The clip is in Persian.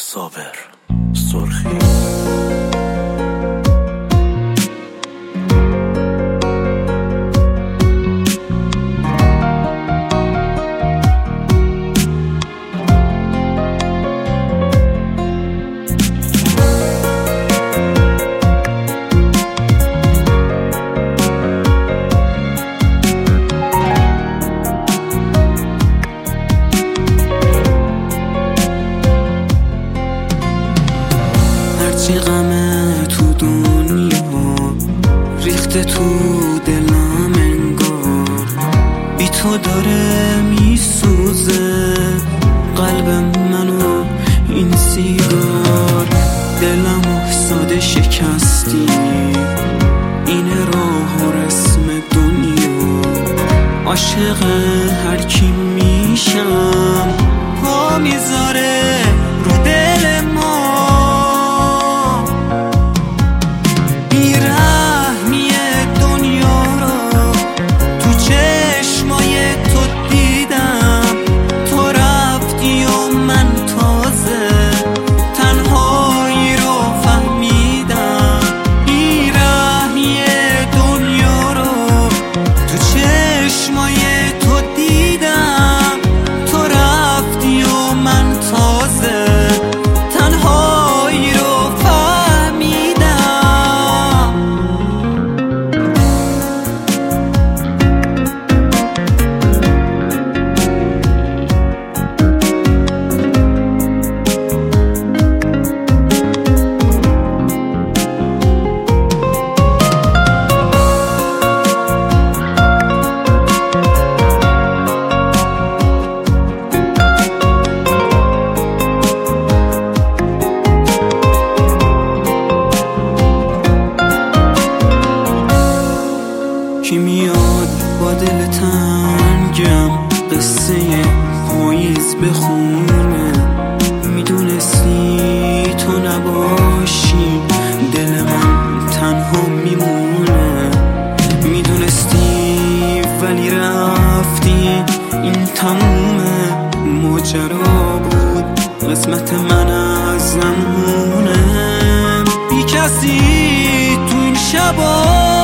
صابر سرخی. هرچی غمه تو دنیا ریخته تو دلم انگار، بی تو داره میسوزه قلب منو این سیگار. دلمو ساده شکستی، اینه راه و رسم دنیا. عاشق هر کی میشم پا میذاره رو دل ما. کی میاد با دل تنگم قصه پاییز بخونه؟ میدونستی تو نباشی دل من تنها میمونه. میدونستی ولی رفتی، این تموم ماجرا بود، قسمت من از زمونه. بی کسی تو این شبا